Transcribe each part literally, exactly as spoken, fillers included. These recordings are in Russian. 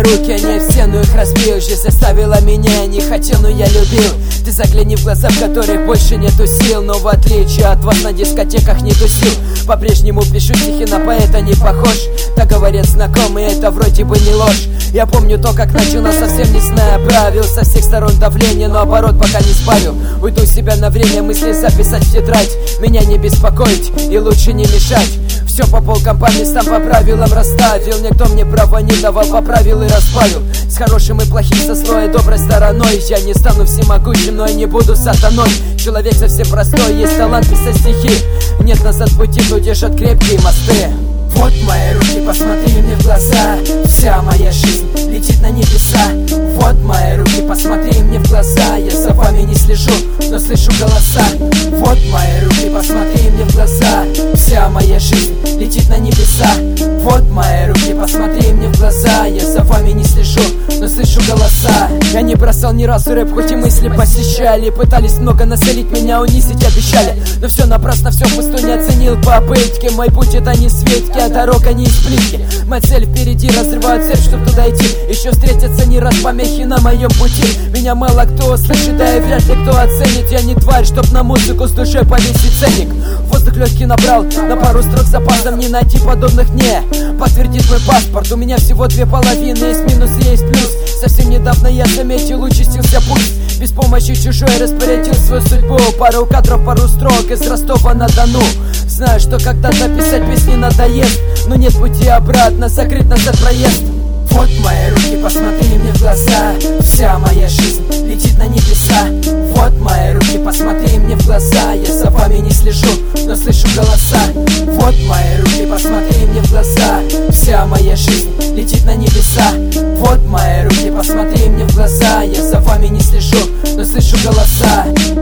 руки, они в стену их разбил. Жизнь заставила меня, не хотел, но я любил. Ты загляни в глаза, в которых больше нету сил. Но в отличие от вас на дискотеках не тусил. По-прежнему пишу стихи, на поэта не похож. Так говорят знакомые, это вроде бы не ложь. Я помню то, как начала, совсем не зная правил. Со всех сторон давление, но оборот пока не спалил. Уйду себя на время, мысли записать в тетрадь. Меня не беспокоить и лучше не мешать. Все по полкам, по местам, по правилам расставил. Никто мне права не давал, поправил и расправил. С хорошим и плохим, со злой и доброй стороной. Я не стану всемогущим, но и не буду сатаной. Человек совсем простой, есть талант писать стихи. Нет назад пути, но держат крепкие мосты. Вот мои руки, посмотри мне в глаза. Вся моя жизнь летит на небеса. Вот мои руки, посмотри мне в глаза. Я за вами не слежу, но слышу голоса. Вот мои руки, посмотри мне в глаза. Вся моя жизнь летит на небеса. Вот мои руки, посмотри мне в глаза. Я за вами не слежу, но слышу голоса. Я не бросал ни разу рэп, хоть и мысли посещали. Пытались много насолить, меня унизить обещали. Но все напрасно, все пусто, не оценил попытки. Мой путь это не светки, а дорога не из плитки. Моя цель впереди, разрываю цепь, чтоб туда идти. Еще встретятся не раз помехи на моем пути. Меня мало кто слышит, да и вряд ли кто оценит. Я не тварь, чтоб на музыку с душой повесить ценник. Воздух легкий набрал, на пару строк с запасом. Не найти подобных, не подтвердит мой паспорт. У меня всего две половины, есть минус и есть плюс. Совсем недавно я заметил, участился пульс. Без помощи чужой распорядил свою судьбу. Пару кадров, пару строк из Ростова-на-Дону. Знаю, что когда-то писать песни надоест, но нет пути обратно, закрыть назад проезд. Вот мои руки, посмотри мне в глаза. Вся моя жизнь летит на небеса. Вот мои руки, посмотри мне в глаза. Я за вами не слежу, но слышу голоса. Вот мои руки, посмотри мне в глаза. Вся моя жизнь летит на небеса. Вот мои руки, посмотри мне в глаза. Я за вами не слежу, но слышу голоса.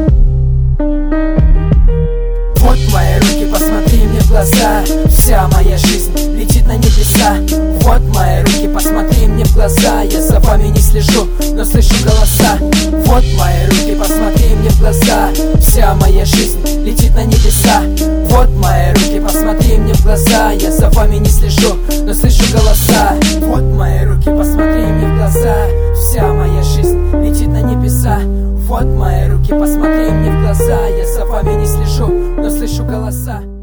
Вот мои руки, посмотри мне в глаза. Вся моя жизнь летит на небеса. Вот мои руки, посмотри мне в глаза. Я за вами не слежу, но слышу голоса. Вот мои руки, посмотри мне в глаза. Вся моя жизнь летит на небеса. Вот мои руки, посмотри мне в глаза. Я за вами не слежу, но слышу голоса. Вот мои руки, посмотри мне в глаза. Вся моя жизнь летит на небеса. Вот мои руки, посмотри мне в глаза. Я за вами не слежу, но слышу голоса.